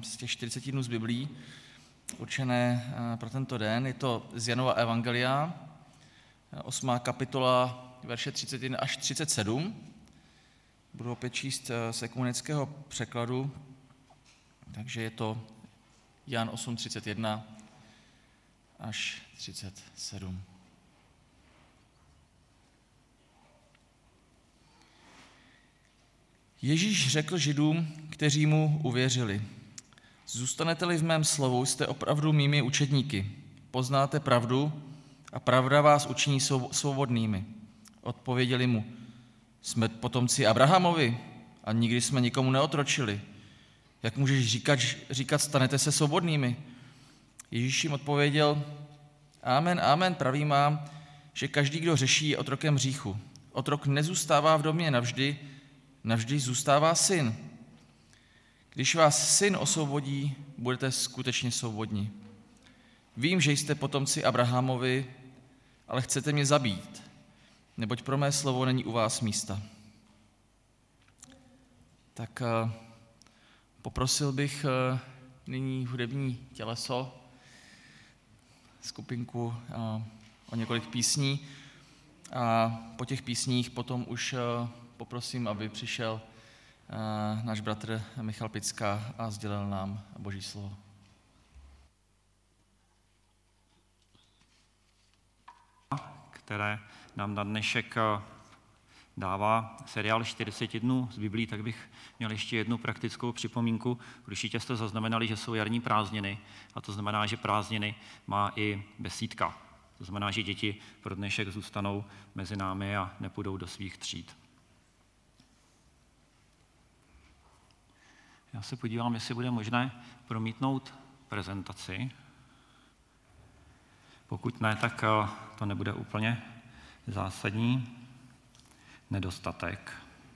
z těch 40 dnů z Biblí, určené pro tento den. Je to z Janova evangelia, 8. kapitola, verše 31 až 37. Budu opět číst z ekumenického překladu, takže je to Jan 8:31 až 37. Ježíš řekl Židům, kteří mu uvěřili: Zůstanete-li v mém slovu, jste opravdu mými učedníky. Poznáte pravdu a pravda vás učiní svobodnými. Odpověděli mu: Jsme potomci Abrahamovi a nikdy jsme nikomu neotročili. Jak můžeš říkat, stanete se svobodnými? Ježíš jim odpověděl: Amen, amen, pravím vám, že každý, kdo řeší, je otrokem hříchu. Otrok nezůstává v domě navždy, navždy zůstává syn. Když vás syn osvobodí, budete skutečně svobodní. Vím, že jste potomci Abrahamovi, ale chcete mě zabít, neboť pro mé slovo není u vás místa. Tak poprosil bych nyní hudební těleso, skupinku o několik písní, a po těch písních potom už poprosím, aby přišel náš bratr Michal Picka a sdělil nám Boží slovo. Které nám na dnešek dává seriál 40 dnů z Biblí, tak bych měl ještě jednu praktickou připomínku. Určitě jste zaznamenali, že jsou jarní prázdniny, a to znamená, že prázdniny má i besídka. To znamená, že děti pro dnešek zůstanou mezi námi a nepůjdou do svých tříd. Já se podívám, jestli bude možné promítnout prezentaci. Pokud ne, tak to nebude úplně zásadní nedostatek.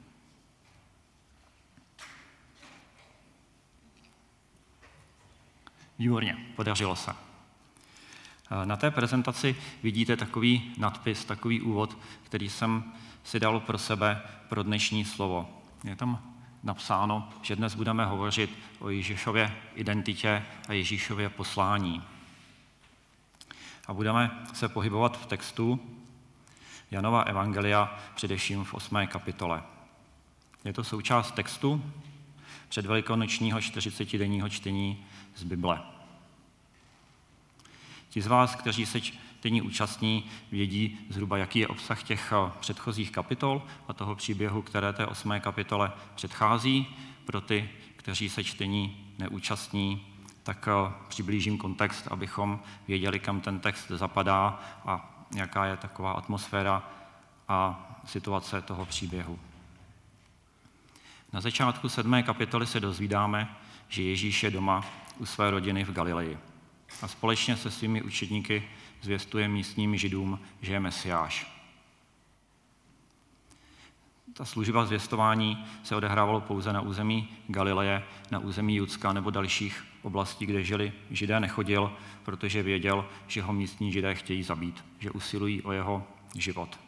Výborně, podařilo se. Na té prezentaci vidíte takový nadpis, takový úvod, který jsem si dal pro sebe pro dnešní slovo. Je tam napsáno, že dnes budeme hovořit o Ježíšově identitě a Ježíšově poslání. A budeme se pohybovat v textu Janova evangelia, především v 8. kapitole. Je to součást textu předvelikonočního 40denního čtení z Bible. Ti z vás, kteří se čtení účastní, vědí zhruba, jaký je obsah těch předchozích kapitol a toho příběhu, které té 8. kapitole předchází. Pro ty, kteří se čtení neúčastní, tak přiblížím kontext, abychom věděli, kam ten text zapadá a jaká je taková atmosféra a situace toho příběhu. Na začátku 7. kapitoly se dozvídáme, že Ježíš je doma u své rodiny v Galileji a společně se svými učedníky zvěstuje místním Židům, že je Mesiáš. Ta služba zvěstování se odehrávala pouze na území Galileje, na území Judska nebo dalších oblastí, kde žili Židé, nechodil, protože věděl, že ho místní Židé chtějí zabít, že usilují o jeho život.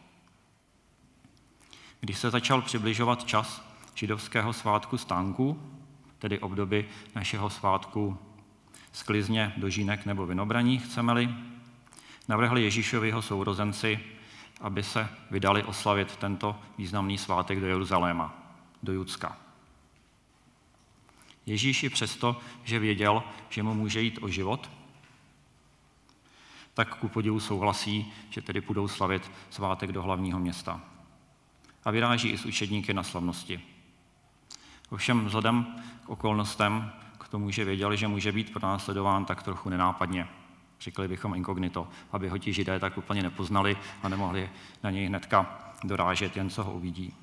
Když se začal přibližovat čas židovského svátku stánků, tedy obdoby našeho svátku sklizně, dožínek nebo vinobraní, chceme-li, navrhli Ježíšovi jeho sourozenci, aby se vydali oslavit tento významný svátek do Jeruzaléma, do Judska. Ježíš i přesto, že věděl, že mu může jít o život, tak ku podivu souhlasí, že tedy půjdou slavit svátek do hlavního města. A vyráží i s učedníky na slavnosti. Ovšem vzhledem k okolnostem, k tomu, že věděl, že může být pronásledován, tak trochu nenápadně. Řekli bychom inkognito, aby ho ti Židé tak úplně nepoznali a nemohli na něj hnedka dorážet, jen co ho uvidí.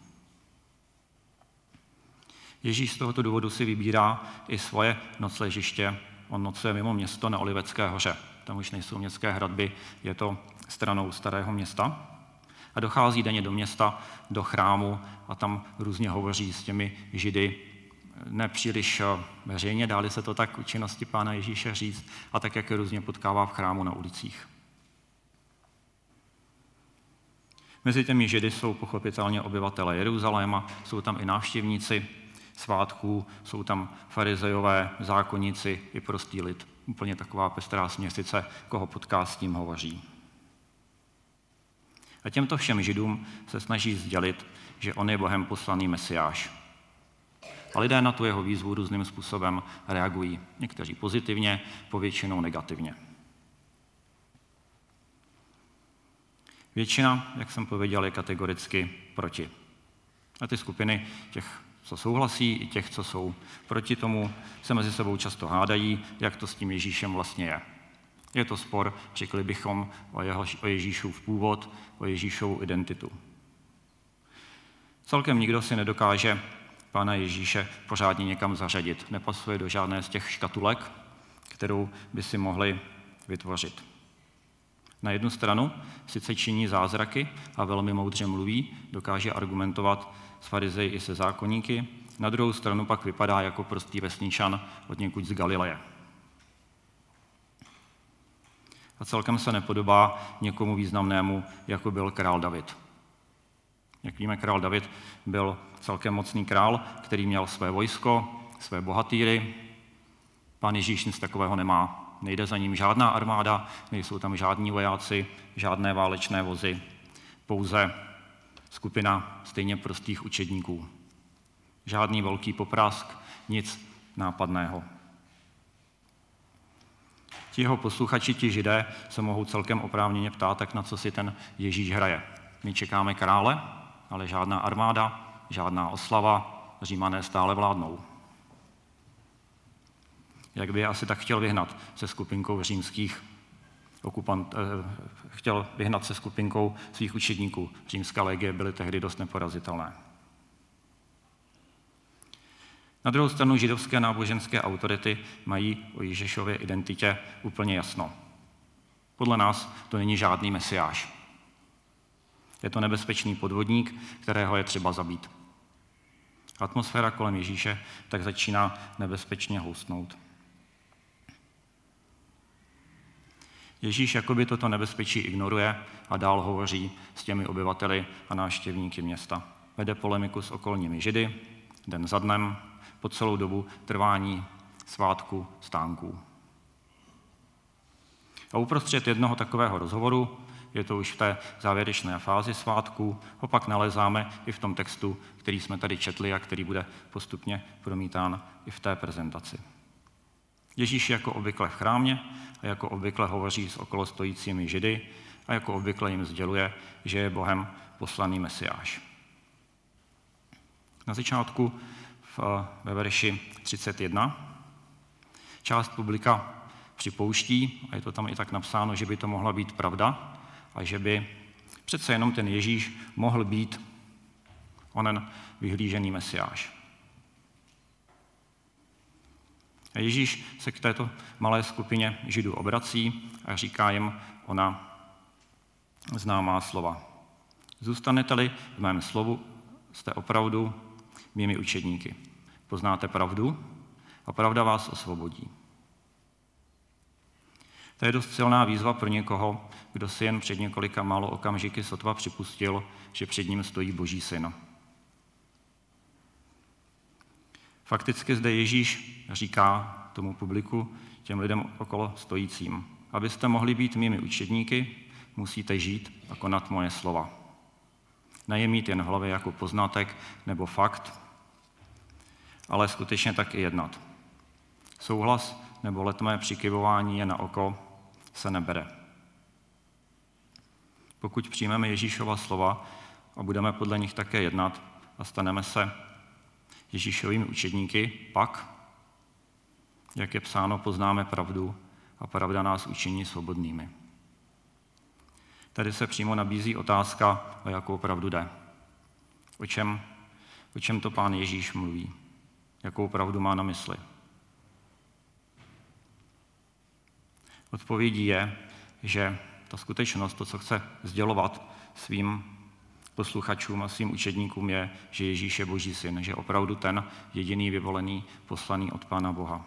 Ježíš z tohoto důvodu si vybírá i svoje nocležiště. On nocuje mimo město na Olivecké hoře. Tam už nejsou městské hradby, je to stranou starého města. A dochází denně do města, do chrámu a tam různě hovoří s těmi Židy, nepříliš veřejně, dáli se to tak činnosti Pána Ježíše říct, a tak, jak je různě potkává v chrámu na ulicích. Mezi těmi Židy jsou pochopitelně obyvatelé Jeruzaléma, jsou tam i návštěvníci svátků, jsou tam farizejové, zákonníci i prostý lid. Úplně taková pestrá směsice, koho potká, s tím hovoří. A těmto všem Židům se snaží sdělit, že on je Bohem poslaný Mesiáš. A lidé na tu jeho výzvu různým způsobem reagují. Někteří pozitivně, povětšinou negativně. Většina, jak jsem pověděl, je kategoricky proti. A ty skupiny těch, co souhlasí, i těch, co jsou proti tomu, se mezi sebou často hádají, jak to s tím Ježíšem vlastně je. Je to spor, řekli bychom, o Ježíšův původ, o Ježíšovu identitu. Celkem nikdo si nedokáže Pána Ježíše pořádně někam zařadit. Nepasuje do žádné z těch škatulek, kterou by si mohli vytvořit. Na jednu stranu sice činí zázraky a velmi moudře mluví, dokáže argumentovat s farizeji i se zákonníky, na druhou stranu pak vypadá jako prostý vesničan od někud z Galileje. A celkem se nepodobá někomu významnému, jako byl král David. Jak víme, král David byl celkem mocný král, který měl své vojsko, své bohatýry. Pán Ježíš nic takového nemá. Nejde za ním žádná armáda, nejsou tam žádní vojáci, žádné válečné vozy, pouze skupina stejně prostých učedníků. Žádný velký poprask, nic nápadného. Ti jeho posluchači, ti Židé, se mohou celkem oprávněně ptát, tak na co si ten Ježíš hraje. My čekáme krále, ale žádná armáda, žádná oslava, Římané stále vládnou. Jak by je asi tak chtěl vyhnat se skupinkou římských chtěl vyhnat se skupinkou svých učedníků. Římská legie byly tehdy dost neporazitelné. Na druhou stranu židovské náboženské autority mají o Ježíšově identitě úplně jasno. Podle nás to není žádný mesiáš. Je to nebezpečný podvodník, kterého je třeba zabít. Atmosféra kolem Ježíše tak začíná nebezpečně houstnout. Ježíš jakoby toto nebezpečí ignoruje a dál hovoří s těmi obyvateli a návštěvníky města. Vede polemiku s okolními Židy, den za dnem, po celou dobu trvání svátku stánků. A uprostřed jednoho takového rozhovoru, je to už v té závěrečné fázi svátku, ho pak nalezáme i v tom textu, který jsme tady četli a který bude postupně promítán i v té prezentaci. Ježíš jako obvykle v chrámě a jako obvykle hovoří s okolostojícími Židy a jako obvykle jim sděluje, že je Bohem poslaný Mesiáš. Na začátku ve verši 31 část publika připouští, a je to tam i tak napsáno, že by to mohla být pravda a že by přece jenom ten Ježíš mohl být onen vyhlížený Mesiáš. A Ježíš se k této malé skupině Židů obrací a říká jim ona známá slova. Zůstanete-li v mém slovu, jste opravdu mými učedníky. Poznáte pravdu a pravda vás osvobodí. To je dost silná výzva pro někoho, kdo si jen před několika málo okamžiky sotva připustil, že před ním stojí Boží syn. Fakticky zde Ježíš říká tomu publiku, těm lidem okolo stojícím, abyste mohli být mými učedníky, musíte žít a konat moje slova. Ne je mít jen v hlavě jako poznatek nebo fakt, ale skutečně tak i jednat. Souhlas nebo letmé přikyvování je na oko se nebere. Pokud přijmeme Ježíšova slova a budeme podle nich také jednat a staneme se Ježíšovými učedníky, pak, jak je psáno, poznáme pravdu a pravda nás učiní svobodnými. Tady se přímo nabízí otázka, o jakou pravdu jde. O čem to Pán Ježíš mluví? Jakou pravdu má na mysli? Odpovědí je, že ta skutečnost, to, co chce sdělovat svým posluchačům a svým učedníkům, je, že Ježíš je Boží syn, že opravdu ten jediný vyvolený, poslaný od Pána Boha.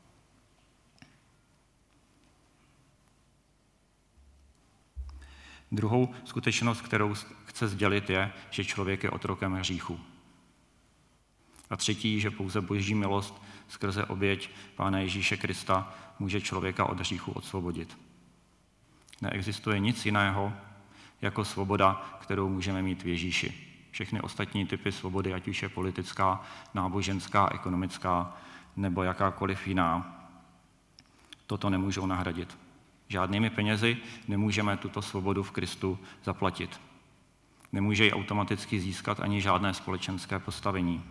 Druhou skutečnost, kterou chce sdělit, je, že člověk je otrokem hříchu. A třetí, že pouze boží milost skrze oběť Pána Ježíše Krista může člověka od hříchu osvobodit. Neexistuje nic jiného jako svoboda, kterou můžeme mít v Ježíši. Všechny ostatní typy svobody, ať už je politická, náboženská, ekonomická nebo jakákoliv jiná, toto nemůžou nahradit. Žádnými penězi nemůžeme tuto svobodu v Kristu zaplatit. Nemůže ji automaticky získat ani žádné společenské postavení.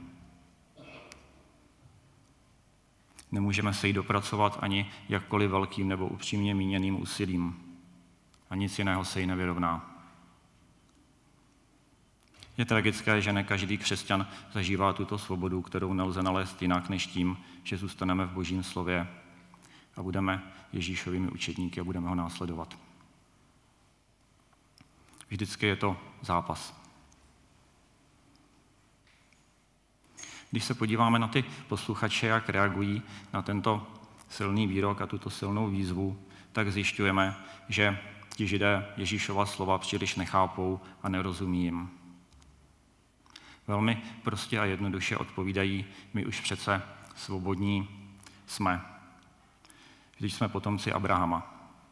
Nemůžeme se jí dopracovat ani jakkoliv velkým nebo upřímně míněným úsilím. A nic jiného se jí nevyrovná. Je tragické, že ne každý křesťan zažívá tuto svobodu, kterou nelze nalézt jinak než tím, že zůstaneme v Božím slově a budeme Ježíšovými učedníky a budeme ho následovat. Vždycky je to zápas. Když se podíváme na ty posluchače, jak reagují na tento silný výrok a tuto silnou výzvu, tak zjišťujeme, že ti Židé Ježíšova slova příliš nechápou a nerozumí jim. Velmi prostě a jednoduše odpovídají, my už přece svobodní jsme, když jsme potomci Abrahama.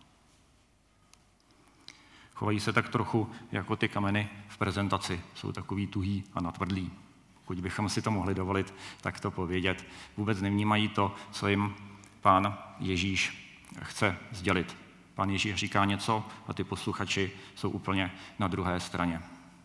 Chovají se tak trochu jako ty kameny v prezentaci, jsou takový tuhý a natvrdlý. Pokud bychom si to mohli dovolit, tak to povědět. Vůbec nevnímají to, co jim Pán Ježíš chce sdělit. Pán Ježíš říká něco a ty posluchači jsou úplně na druhé straně.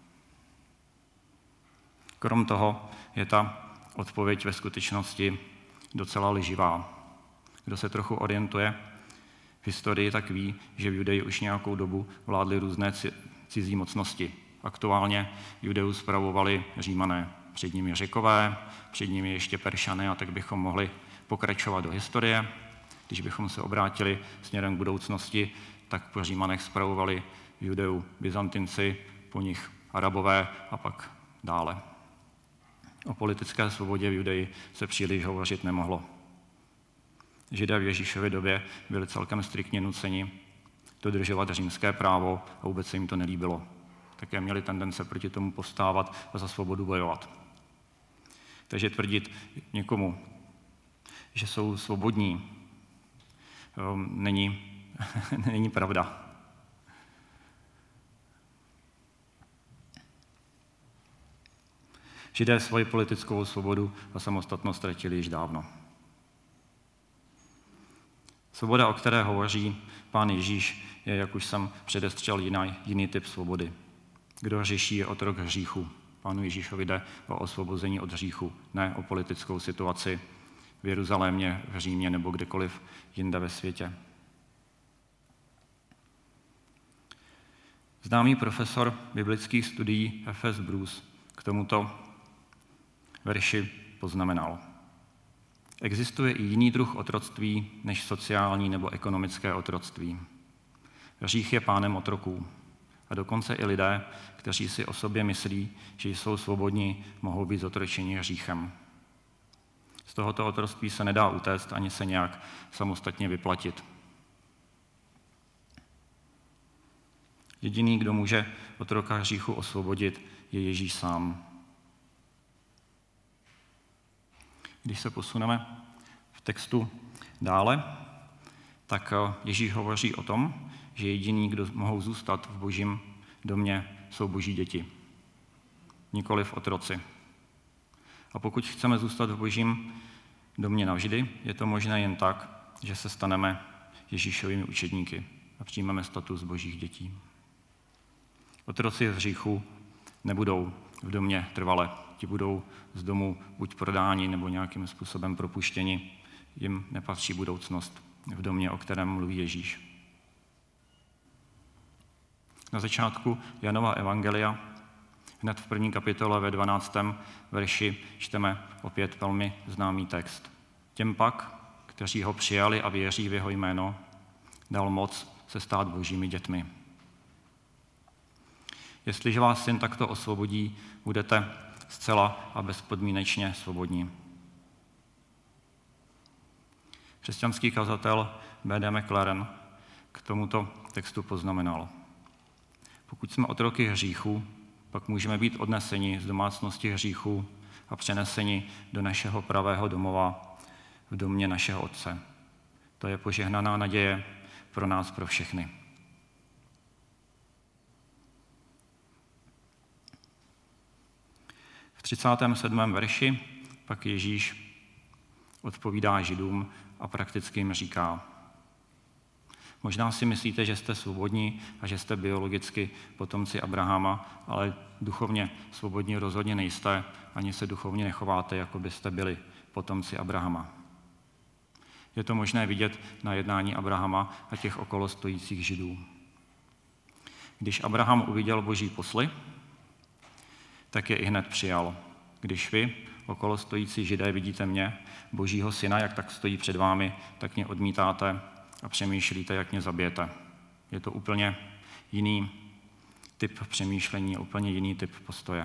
Krom toho je ta odpověď ve skutečnosti docela lživá. Kdo se trochu orientuje v historii, tak ví, že v Judeji už nějakou dobu vládly různé cizí mocnosti. Aktuálně Judeu spravovali Římané, před nimi Řekové, před nimi ještě Peršané a tak bychom mohli pokračovat do historie. Když bychom se obrátili směrem k budoucnosti, tak po Římanech spravovali Judeu Byzantinci, po nich Arabové a pak dále. O politické svobodě v Judeji se příliš hovořit nemohlo. Židé v Ježíšově době byli celkem striktně nuceni dodržovat římské právo a vůbec se jim to nelíbilo. Také měli tendence proti tomu povstávat a za svobodu bojovat. Takže tvrdit někomu, že jsou svobodní, není pravda. Židé svoji politickou svobodu a samostatnost ztratili již dávno. Svoboda, o které hovoří Pán Ježíš, je, jak už jsem předestřel, jiný typ svobody. Kdo hřeší, je otrok hříchu. Pánu Ježíšovi jde o osvobození od hříchu, ne o politickou situaci v Jeruzalémě, v Římě nebo kdekoliv jinde ve světě. Známý profesor biblických studií F.S. Bruce k tomuto verši poznamenal. Existuje i jiný druh otroctví než sociální nebo ekonomické otroctví. Hřích je pánem otroků. A dokonce i lidé, kteří si o sobě myslí, že jsou svobodní, mohou být zotročeni hříchem. Z tohoto otroctví se nedá utéct ani se nějak samostatně vyplatit. Jediný, kdo může otroka hříchu osvobodit, je Ježíš sám. Když se posuneme v textu dále, tak Ježíš hovoří o tom, že jediní, kdo mohou zůstat v Božím domě, jsou Boží děti, nikoliv otroci. A pokud chceme zůstat v Božím domě navždy, je to možné jen tak, že se staneme Ježíšovými učedníky a přijmeme status Božích dětí. Otroci z hříchu nebudou v domě trvale. Ti budou z domu buď prodáni nebo nějakým způsobem propuštěni. Jim nepatří budoucnost v domě, o kterém mluví Ježíš. Na začátku Janova evangelia, hned v 1. kapitole ve 12. verši, čteme opět velmi známý text. Těm pak, kteří ho přijali a věří v jeho jméno, dal moc se stát Božími dětmi. Jestliže vás Syn takto osvobodí, budete zcela a bezpodmínečně svobodní. Křesťanský kazatel B.D. McLaren k tomuto textu poznamenal. Pokud jsme otroky hříchu, pak můžeme být odneseni z domácnosti hříchu a přeneseni do našeho pravého domova v domě našeho Otce. To je požehnaná naděje pro nás, pro všechny. V 37. verši pak Ježíš odpovídá Židům a prakticky jim říká: možná si myslíte, že jste svobodní a že jste biologicky potomci Abrahama, ale duchovně svobodní rozhodně nejste, ani se duchovně nechováte, jako byste byli potomci Abrahama. Je to možné vidět na jednání Abrahama a těch okolo stojících Židů. Když Abraham uviděl Boží posly, tak je ihned přijal. Když vy, okolo stojící Židé, vidíte mě, Božího syna, jak tak stojí před vámi, tak mě odmítáte a přemýšlíte, jak mě zabijete. Je to úplně jiný typ přemýšlení, úplně jiný typ postoje.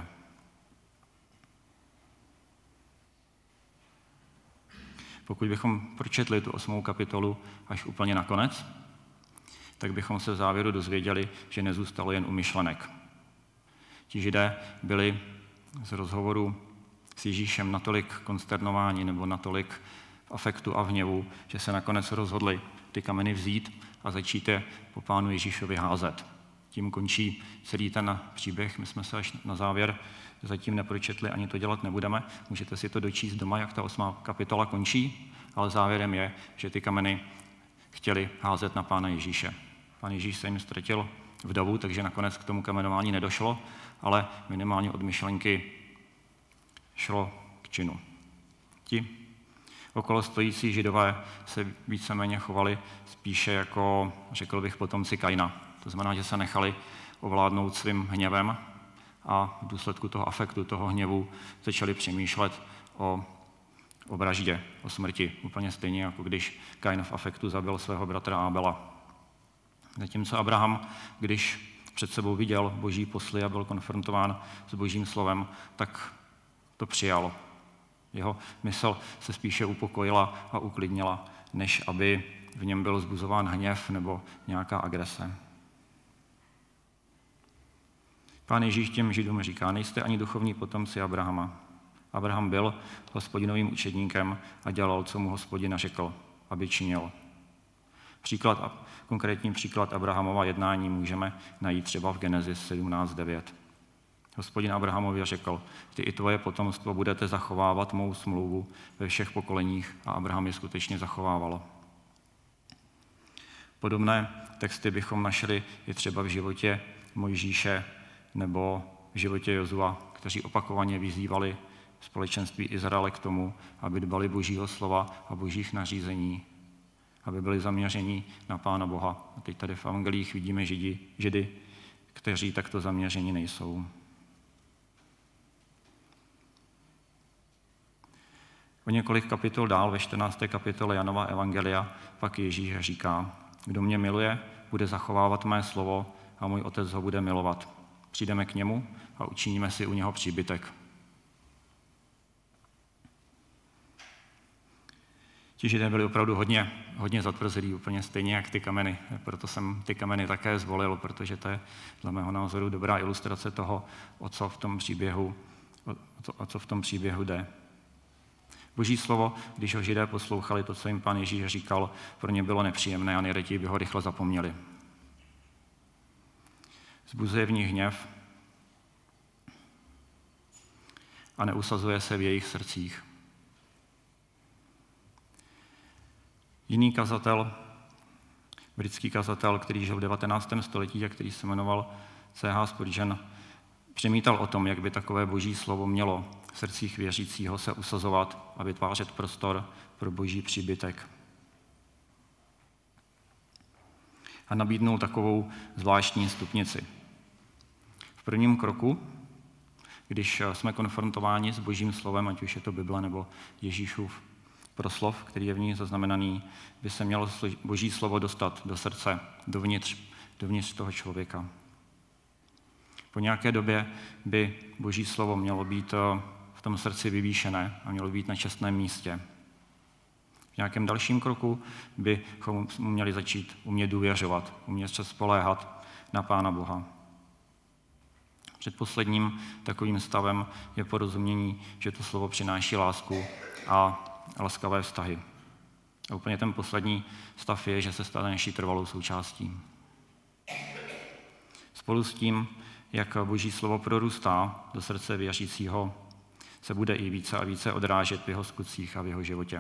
Pokud bychom pročetli tu 8. kapitolu až úplně nakonec, tak bychom se v závěru dozvěděli, že nezůstalo jen u myšlenek. Ti Židé byli z rozhovoru s Ježíšem natolik konsternováni nebo natolik v afektu a v hněvu, že se nakonec rozhodli ty kameny vzít a začít je po Pánu Ježíšovi házet. Tím končí celý ten příběh. My jsme se až na závěr zatím nepročetli, ani to dělat nebudeme. Můžete si to dočíst doma, jak ta 8. kapitola končí, ale závěrem je, že ty kameny chtěli házet na Pána Ježíše. Pán Ježíš se jim ztratil v davu, takže nakonec k tomu kamenování nedošlo, ale minimálně od myšlenky šlo k činu. Ti okolo stojící Židové se víceméně chovali spíše jako, řekl bych, potomci Kaina. To znamená, že se nechali ovládnout svým hněvem a v důsledku toho afektu, toho hněvu začali přemýšlet o vraždě, o smrti. Úplně stejně, jako když Kain v afektu zabil svého bratra Ábela. Zatímco Abraham, když před sebou viděl Boží posly a byl konfrontován s Božím slovem, tak to přijal. Jeho mysl se spíše upokojila a uklidnila, než aby v něm byl vzbuzován hněv nebo nějaká agrese. Pán Ježíš těm Židům říká: nejste ani duchovní potomci Abrahama. Abraham byl Hospodinovým učedníkem a dělal, co mu Hospodin řekl, aby činil. Konkrétní příklad Abrahamova jednání můžeme najít třeba v Genesis 17:9. Hospodin Abrahamovi řekl: ty i tvoje potomstvo budete zachovávat mou smlouvu ve všech pokoleních, a Abraham je skutečně zachovával. Podobné texty bychom našli i třeba v životě Mojžíše nebo v životě Jozua, kteří opakovaně vyzývali společenství Izraele k tomu, aby dbali Božího slova a Božích nařízení, aby byli zaměření na Pána Boha. A teď tady v evangelích vidíme Židy, kteří takto zaměření nejsou. O několik kapitol dál, ve 14. kapitole Janova evangelia, pak Ježíš říká: kdo mě miluje, bude zachovávat mé slovo a můj Otec ho bude milovat. Přijdeme k němu a učiníme si u něho příbytek. Ti Židé byli opravdu hodně zatvrzlí, úplně stejně jak ty kameny. Proto jsem ty kameny také zvolil, protože to je dle mého názoru dobrá ilustrace toho, o co v tom příběhu jde. Boží slovo, když ho Židé poslouchali, to, co jim Pán Ježíš říkal, pro ně bylo nepříjemné a nejraději by ho rychle zapomněli. Vzbuzuje v nich hněv a neusazuje se v jejich srdcích. Jiný kazatel, britský kazatel, který žil v 19. století a který se jmenoval C.H. Spurgeon, přemítal o tom, jak by takové Boží slovo mělo v srdcích věřícího se usazovat a vytvářet prostor pro Boží příbytek. A nabídnul takovou zvláštní stupnici. V prvním kroku, když jsme konfrontováni s Božím slovem, ať už je to Bible nebo Ježíšův proslov, který je v ní zaznamenaný, by se mělo Boží slovo dostat do srdce, dovnitř toho člověka. Po nějaké době by Boží slovo mělo být v tom srdci vyvýšené a mělo být na čestném místě. V nějakém dalším kroku bychom měli začít umět důvěřovat, umět se spoléhat na Pána Boha. Předposledním takovým stavem je porozumění, že to slovo přináší lásku a laskavé vztahy. A úplně ten poslední stav je, že se stane naší trvalou součástí. Spolu s tím, jak Boží slovo prorůstá do srdce věřícího, se bude i více a více odrážet v jeho skutcích a v jeho životě.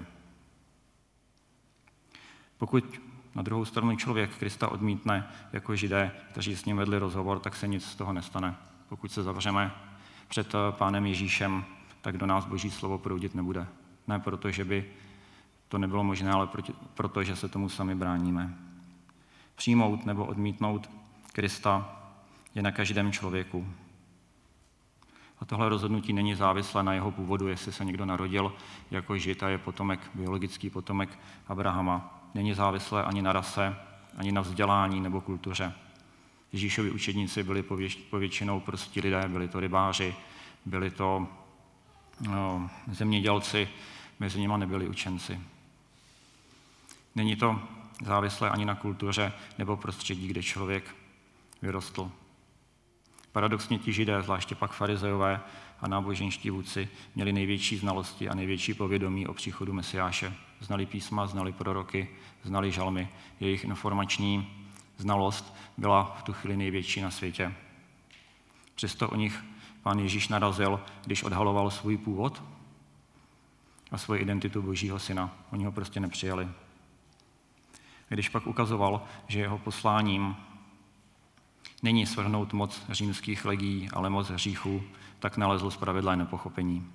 Pokud na druhou stranu člověk Krista odmítne jako Židé, kteří s ním vedli rozhovor, tak se nic z toho nestane. Pokud se zavřeme před Pánem Ježíšem, tak do nás Boží slovo proudit nebude. Ne proto, že by to nebylo možné, ale proto, že se tomu sami bráníme. Přijmout nebo odmítnout Krista je na každém člověku. A tohle rozhodnutí není závislé na jeho původu, jestli se někdo narodil jako Žid a je potomek, biologický potomek Abrahama. Není závislé ani na rase, ani na vzdělání nebo kultuře. Ježíšovi učedníci byli povětšinou prostí lidé, byli to rybáři, byli to zemědělci, mezi nimi nebyli učenci. Není to závislé ani na kultuře nebo prostředí, kde člověk vyrostl. Paradoxně ti Židé, zvláště pak farizejové a náboženští vůdci, měli největší znalosti a největší povědomí o příchodu Mesiáše. Znali písma, znali proroky, znali žalmy. Jejich informační znalost byla v tu chvíli největší na světě. Přesto o nich Pán Ježíš narazil, když odhaloval svůj původ a svoji identitu Božího syna. Oni ho prostě nepřijali. Když pak ukazoval, že jeho posláním není svrhnout moc římských legií, ale moc hříchů, tak nalezl spravedlé nepochopení.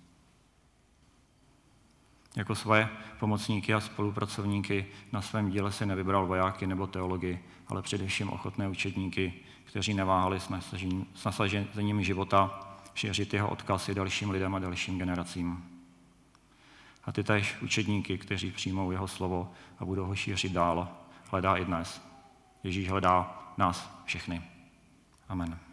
Jako své pomocníky a spolupracovníky na svém díle si nevybral vojáky nebo teology, ale především ochotné učedníky, kteří neváhali s nasazením života šířit jeho odkaz i dalším lidem a dalším generacím. A ty též učedníky, kteří přijmou jeho slovo a budou ho šířit dál, hledá i dnes. Ježíš hledá nás všechny. Amen.